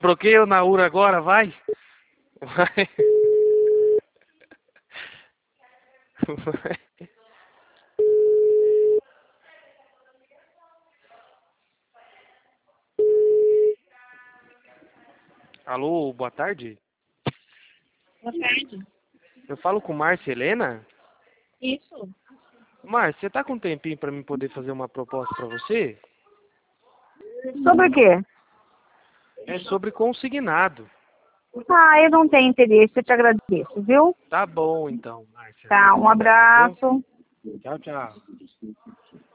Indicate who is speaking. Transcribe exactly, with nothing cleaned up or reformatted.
Speaker 1: bloqueia o Naura agora, vai. Vai. Vai. Alô, boa tarde.
Speaker 2: Boa tarde.
Speaker 1: Eu falo com Márcia Helena?
Speaker 2: Isso.
Speaker 1: Márcia, você tá com um tempinho pra mim poder fazer uma proposta pra você?
Speaker 2: Sobre o quê?
Speaker 1: É sobre consignado.
Speaker 2: Ah, eu não tenho interesse, eu te agradeço, viu?
Speaker 1: Tá bom então, Márcia.
Speaker 2: Tá,
Speaker 1: Muito
Speaker 2: um
Speaker 1: obrigado, viu?
Speaker 2: abraço.
Speaker 1: Tchau, tchau.